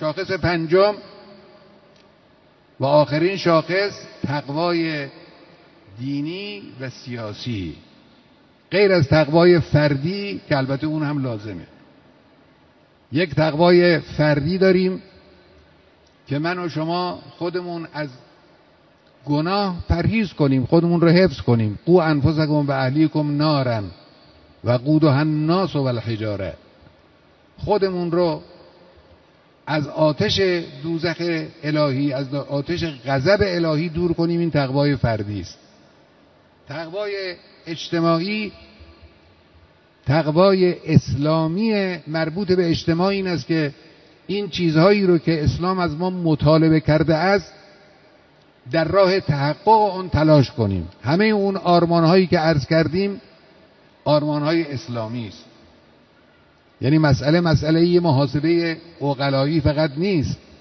شاخص پنجم و آخرین شاخص تقوای دینی و سیاسی، غیر از تقوای فردی که البته اون هم لازمه. یک تقوای فردی داریم که من و شما خودمون از گناه پرهیز کنیم، خودمون رو حفظ کنیم. قوا انفسکم و اهلیکم نارا وقودها الناس والحجاره. خودمون رو از آتش دوزخ الهی، از آتش غضب الهی دور کنیم. این تقوای فردی است. تقوای اجتماعی، تقوای اسلامی مربوط به اجتماع این است که این چیزهایی رو که اسلام از ما مطالبه کرده است در راه تحقق آن تلاش کنیم. همه اون آرمانهایی که عرض کردیم آرمانهای اسلامی است. یعنی مسئله محاسبه عقلایی فقط نیست،